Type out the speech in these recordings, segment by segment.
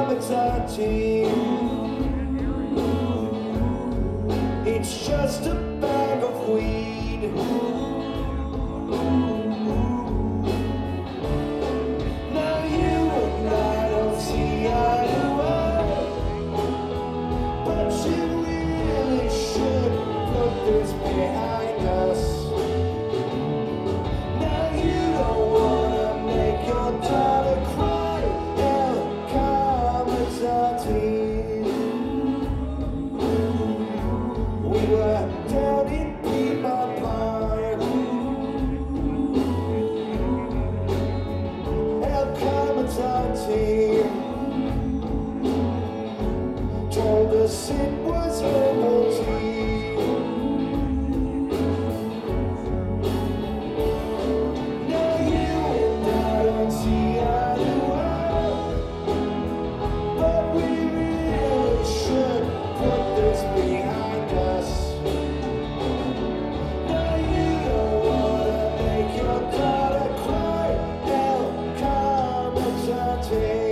Commodity. It's just a bag of weed. Now you and I don't see eye to eye, but you really should put this behind us. Now you don't wanna make your daughter cry. El Commodity. We were down in Piedmont Park. El Commodity told us it was herbal tea. Now you and I don't see eye to eye, but we really should put this behind us. Now you don't wanna make your daughter cry. El Commodity.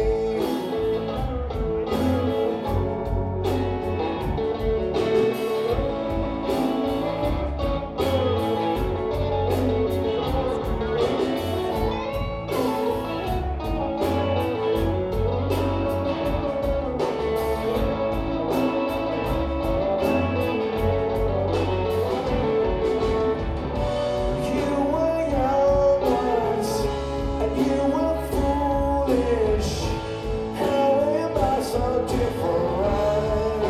You were young once, and you were foolish. How am I so different?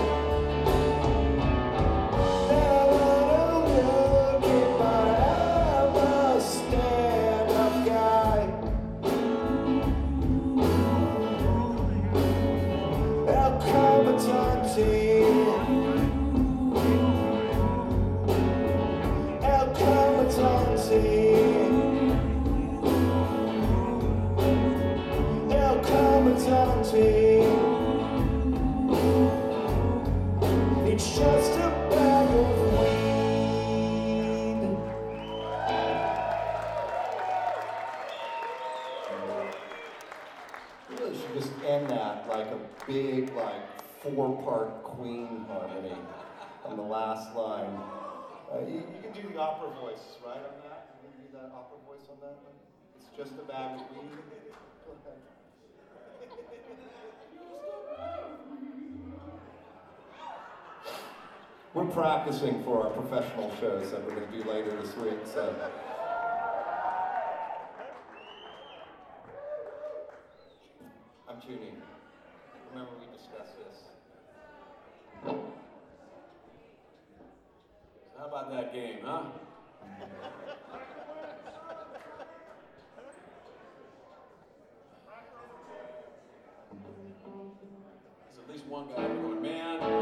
Now I don't look it, but I'm a stand-up guy. El Commodity. El Commodity. El Commodity. It's just a bag of weed. You really should just end that like a big, like, four-part Queen harmony on the last line. You can do the opera voice, right, on that? You can do that opera voice on that? It's just a bag of weed. Go ahead. We're practicing for our professional shows that we're going to do later this week, so. I'm tuning. Remember we discussed this. So how about that game, huh? There's at least one guy going, man,